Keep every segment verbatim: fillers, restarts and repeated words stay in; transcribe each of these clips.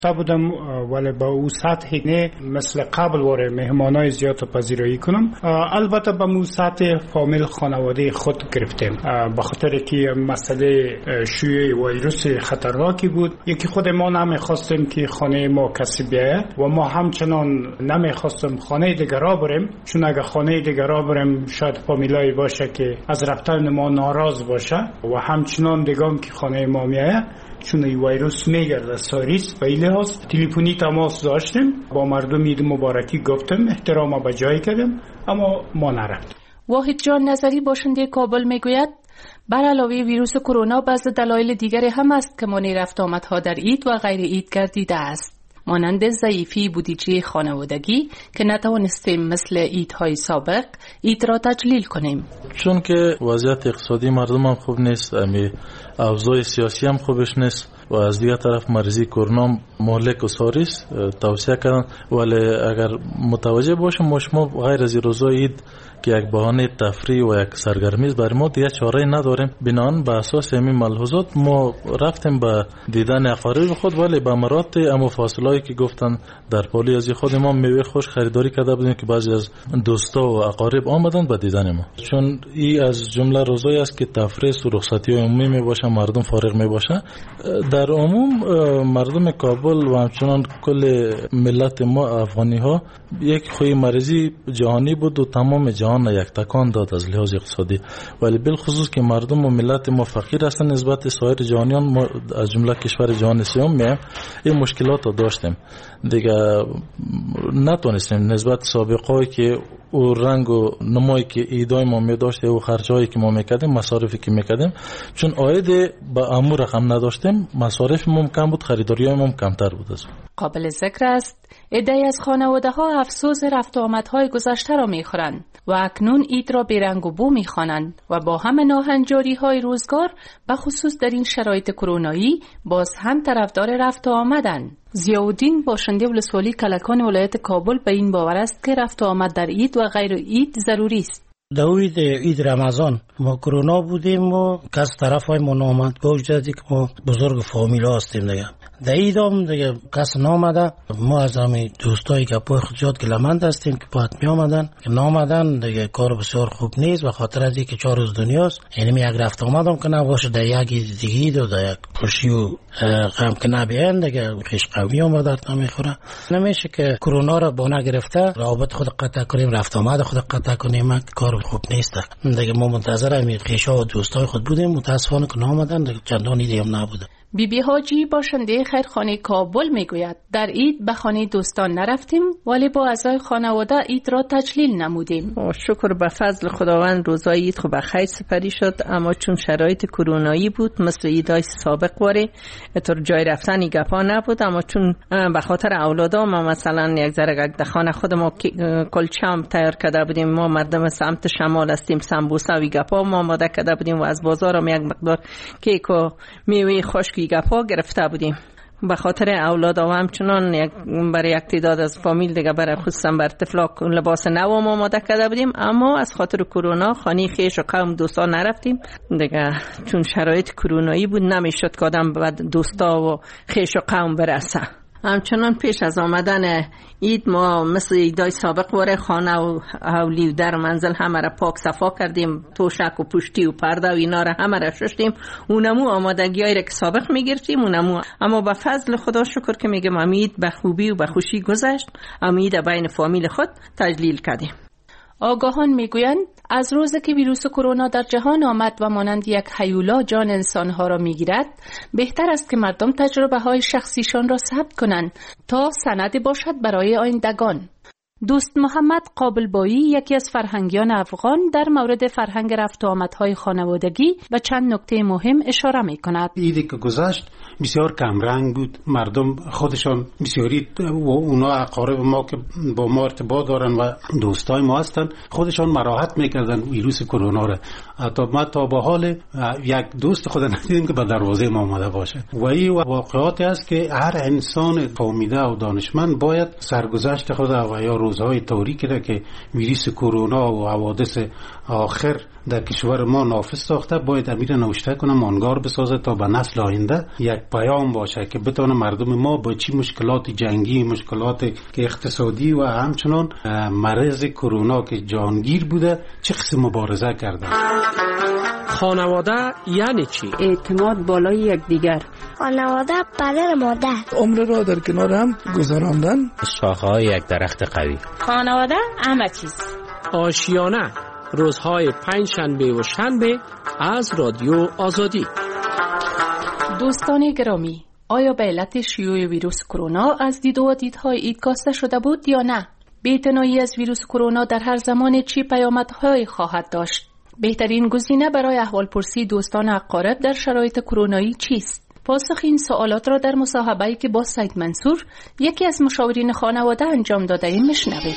تا بودم ولی با او سطح نه مثل قبل واره مهمانای زیاد پذیرایی کنم. البته با مو سطح فامیل خانواده خود گرفتیم به خاطر که مسئله شیوع ویروس خطرناکی بود. یکی خود ما نمیخواستیم که خانه ما کسی بیاید و ما همچنان نمیخواستیم خانه دیگر را بریم، چون اگر خانه دیگر را بریم شاید فامیلایی باشه که از رفتن ما ناراض باشه و همچنان دیگه که خانه ما میاید چون این ویروس میگرده ساریس. و این لحاظ تلفنی تماس داشتیم با مردم عید مبارکی گفتم احترام به جای کردیم اما ما نرفتیم. واحد جان نظری باشنده کابل میگوید بر علاوه ویروس کرونا بعض دلایل دیگری هم است که مانع رفت آمدها در عید و غیر عید گردیده است، مانند ضعیفی بودجه خانوادگی که نتوانستیم مثل عیدهای سابق عید را تجلیل کنیم. چون که وضعیت اقتصادی مردم هم خوب نیست، امی اوضاع سیاسی هم خوبش نیست و از دیگر طرف مریضی کرونا مهلک و ساریس توصیه کردن. ولی اگر متوجه باشیم ما شما غیر از روزای عید که یک بهانه تفریح و یک سرگرمی است برای ما دیگه چاره نداریم. بنابراین به اساس همین ملحوظات ما رفتیم به دیدن اقارب خود، ولی به مراتب اما فاصله‌ای که گفتن در پالی از خود ما میوه خوش خریداری کرده بودیم که بعضی از دوستا و اقارب آمدن به دیدن ما، چون این از جمله روزایی است که تفریح و رخصتی عمومی می باشه، مردم فارغ می باشه. در عموم مردم کابل و همچنان کل ملت ما افغانی ها یک خوی مریضی جهانی بود و تمام جهان یک تکان داد از لحاظ اقتصادی، ولی بالخصوص که مردم و ملت ما فقیر هستن نسبت سایر جهانیان، ما از جمله کشور جهان سوم می این مشکلات رو داشتیم دیگه، نتونستیم نسبت سابقه‌ای که او رنگ و نمایی که ایدای ما می داشته و خرجایی که ما میکردیم، مصارفی که میکردیم، چون عاید به امور رقم نداشتیم، مصارف ما کم بود، خریداری ما کمتر بود. از قابل ذکر است عده‌ای از خانواده ها افسوس رفت و آمدهای گذشته را میخورند و اکنون عید را بیرنگ و بو میخوانند و با هم ناهنجاری های روزگار به خصوص در این شرایط کرونایی باز هم طرفدار رفت و آمدند. ضیاءالدین باشنده ولسوالی کلکان ولایت کابل به این باور است که رفت و آمد در عید و غیر عید ضروری است. در عید عید رمضان ما کرونا بودیم و کس طرف های ما نامد گوش که ما بزرگ فامیل هستیم دیگه. در عید هم دیگه کس نامده، ما از همین دوستایی که پای خود زیاد گلمند هستیم که پات می آمدن که نامدن دیگه کار بسیار خوب نیست و خاطر از اینکه چهار روز دنیاست، یعنی یک رفت آمدم که نباشه در یک دیگه و در یک خوشی و غم که نبیان دیگه خیش قومی هم را درد نمیخوره. نمیشه که کرونا را بانه گرفته رابط خود قطع کنیم، رفت آمد خود قطع کنیم، کار خوب نیست دیگه. ما منتظر همین خیشا و دوستای خود بودیم، متاسفانه که نامدن دیگه چندان ایدی هم نبوده. بی بی حاجی باشنده خیرخانه کابل میگوید در عید به خانه دوستان نرفتیم ولی با اعضای خانواده عید را تجلیل نمودیم. شکر به فضل خداوند روزای عید خوب خیر سپری شد، اما چون شرایط کرونایی بود مثل عیدای سابق واره طور جای رفتن گپا نبود، اما چون به خاطر اولادام ما مثلا یک ذره در خانه خود ما کلچم تیار کرده بودیم، ما مردم سمت شمال هستیم، سمبوسه و گپا ما آماده کرده بودیم و از بازار هم یک مقدار کیک و میوه خشک گپا گرفته بودیم. به خاطر اولاد و همچنان یک برای یک تعداد از فامیل دیگه برای خصوصا بر طفلا لباس نو آماده کرده بودیم، اما از خاطر کرونا خانه خیش و قوم دوستا نرفتیم دیگه، چون شرایط کرونایی بود نمیشد که آدم به دوستا و خیش و قوم برسه. همچنان پیش از آمدن عید ما مثل عیدای سابق واره خانه و حولی و در منزل همه را پاک صفا کردیم، توشک و پشتی و پرده و اینا را همه را شستیم، اونمو آمادگیایی را که سابق میگرفتیم اونمو. اما به فضل خدا شکر که میگم امید به خوبی و به خوشی گذشت، امید بین فامیل خود تجلیل کردیم. آگاهان میگویند از روزی که ویروس کرونا در جهان آمد و مانند یک هیولا جان انسانها را میگیرد، بهتر است که مردم تجربه های شخصیشان را ثبت کنند تا سندی باشد برای آیندگان. دوست محمد قابلبایی یکی از فرهنگیان افغان در مورد فرهنگ رفت و آمدهای خانوادگی و چند نکته مهم اشاره می کند. عیدی که گذشت بسیار کم رنگ بود، مردم خودشان بسیاری و اونا اقارب ما که با ما ارتباط دارن و دوستای ما هستن خودشان مراحت میکردن ویروس کرونا را. حتی ما تا به حال یک دوست خود ندیدیم که به دروازه ما آمده باشه و این واقعاتی است که هر انسان فهمیده و دانشمند باید سرگذشت خود و یا روزهای تاریکی را که ویروس کرونا و حوادث آخر در کشور ما نافذ ساخته، باید امیر نوشته کنه، مانگار بسازه تا به نسل آینده یک پیام باشه که بتونه مردم ما با چی مشکلات جنگی، مشکلات که اقتصادی و همچنان مرض کرونا که جانگیر بوده چه قسم مبارزه کردن. خانواده یعنی چی؟ اعتماد بالای یکدیگر. خانواده پدر مادر. عمر را در کنار هم گذراندن. شاخه‌های یک درخت قوی. خانواده همه چیز. آشیانه روزهای پنج شنبه و شنبه از رادیو آزادی. دوستان گرامی، آیا به علت شیوع ویروس کرونا از دید و دیدهای عید کاسته شده بود یا نه؟ بی‌اعتنایی از ویروس کرونا در هر زمان چی پیامدهایی خواهد داشت؟ بهترین گزینه برای احوالپرسی دوستان اقارب در شرایط کرونایی چیست؟ پاسخ این سوالات را در مصاحبه‌ای که با سید منصور، یکی از مشاورین خانواده، انجام داده ایم میشنوید.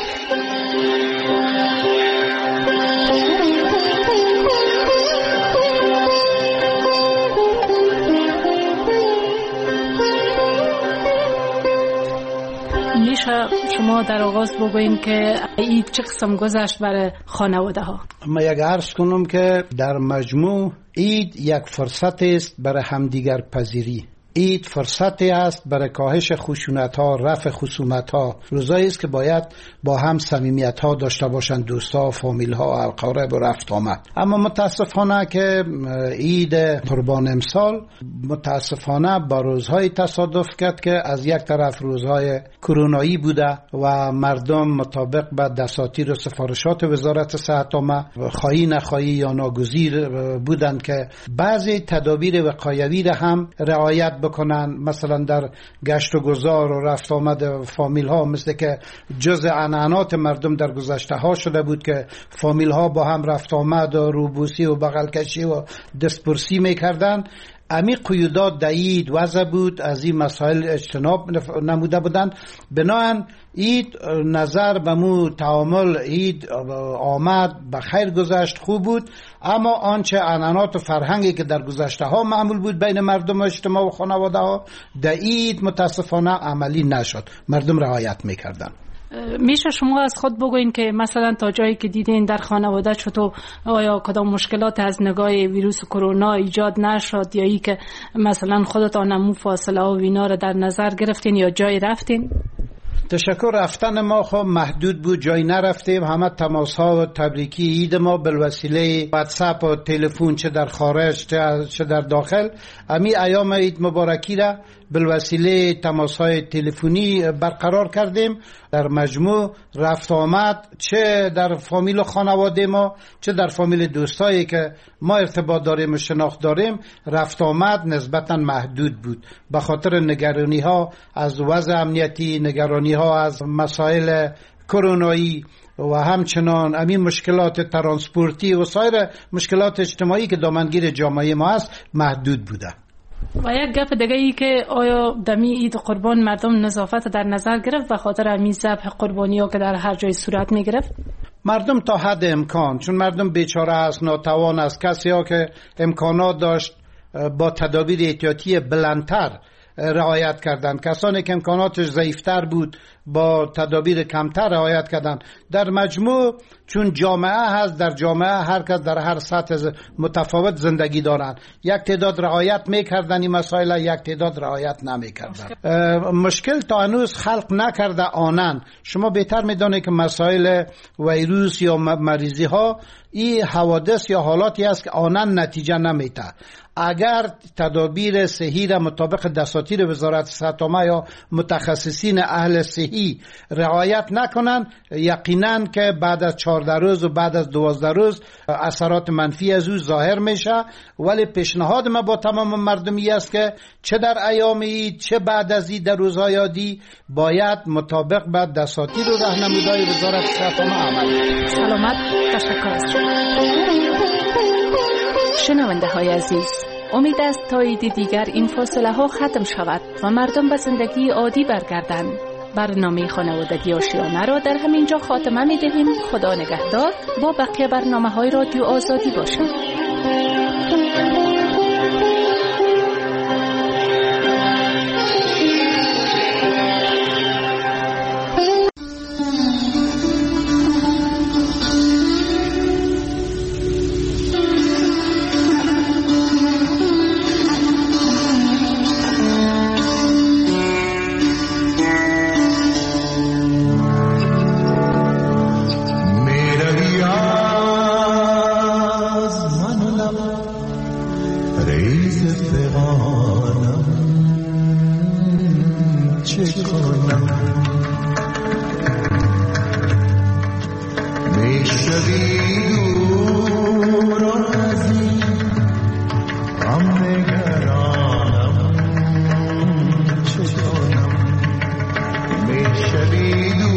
میشه شما در آغاز بگوین که عید چه قسم گذشت برای خانواده ها؟ ما یک عرض کنم که در مجموع عید یک فرصت است برای همدیگر پذیری. عید فرصتی است برای کاهش خشونت ها، رفع خصومت ها. روزایی است که باید با هم صمیمیت ها داشته باشند، دوستا، فامیل ها، اقارب و رفت آمد. اما متاسفانه که عید قربان امسال متاسفانه با روزهای تصادف کرد که از یک طرف روزهای کرونایی بوده و مردم مطابق به دساتیر و سفارشات وزارت صحت عامه خواهی نخواهی یا ناگزیر بودند که بعضی تدابیر وقایوی را هم رعایت بکنن. مثلا در گشت و گذار و رفت آمد فامیل ها، مثل که جزء عنعنات مردم در گذشته ها شده بود که فامیل ها با هم رفت آمد و روبوسی و بغل کشی و دستپرسی میکردن. امی قیودات دعید وضع بود، از این مسائل اجتناب نموده بودند. بناهن عید نظر به مو تعامل عید آمد، به خیر گذشت، خوب بود. اما آنچه عنعنات و فرهنگی که در گذشته ها معمول بود بین مردم و اجتماع و خانواده ها، در عید متاسفانه عملی نشد، مردم رعایت میکردن. میشه شما از خود بگوین که مثلا تا جایی که دیدین در خانواده چطور، آیا کدام مشکلات از نگاه ویروس کرونا ایجاد نشد، یا ای که مثلا خودتان همون فاصله و وینا رو در نظر گرفتین یا جای رفتین؟ تشکر. رفتن ما خب محدود بود، جای نرفتیم. همه تماس ها و تبریکی عید ما بالوسیله واتساپ و تلفن، چه در خارج چه در داخل، امی ایام عید مبارکی را بالوسیله تماس های تلفنی برقرار کردیم. در مجموع رفت آمد چه در فامیل و خانواده ما چه در فامیل دوستایی که ما ارتباط داریم و شناخت داریم، رفت آمد نسبتا محدود بود به خاطر نگرانی ها از وضع امنیتی، نگرانی ها از مسائل کرونایی و همچنان همین مشکلات ترانسپورتی و سایر مشکلات اجتماعی که دامنگیر جامعه ما است محدود بوده. و یک گپ دیگه ای که آیا دمی عید قربان مردم نظافت در نظر گرفت به خاطر همین ذبح قربانی ها که در هر جای صورت می گرفت؟ مردم تا حد امکان، چون مردم بیچاره است، ناتوان است، کسی ها که امکانات داشت با تدابیر احتیاطی بلندتر رعایت کردن، کسانی که امکاناتش ضعیفتر بود با تدابیر کمتر رعایت کردن. در مجموع چون جامعه هست، در جامعه هر کس در هر سطح متفاوت زندگی دارند، یک تعداد رعایت میکردن این مسائل، یک تعداد رعایت نمیکردن. مشکل تا هنوز خلق نکرده آنن. شما بهتر میدونید که مسائل ویروس یا مریضی ها این حوادث یا حالاتی است که آنن نتیجه نمیده. اگر تدابیر صحی را مطابق دساتیر وزارت صحت عامه یا متخصصین اهل صحی رعایت نکنن، یقینا که بعد از چهارده روز و بعد از دوازده روز اثرات منفی از او ظاهر میشه. ولی پیشنهاد ما با تمام مردمی است که چه در ایام عید چه بعد از عید در روزهای عادی باید مطابق به دساتیر و راهنمودهای وزارت صحت عامه عمل. سلامت. تشکر از شما. شنونده های عزیز، امید است تا عید دیگر این فاصله ها ختم شود و مردم به زندگی عادی برگردند. برنامه خانوادگی آشیانه را در همین جا خاتمه می دهیم. خدا نگهدار. با بقیه برنامه های رادیو آزادی باشید. چه کنم میشوی دور از این غم نگرانم چه کنم میشوی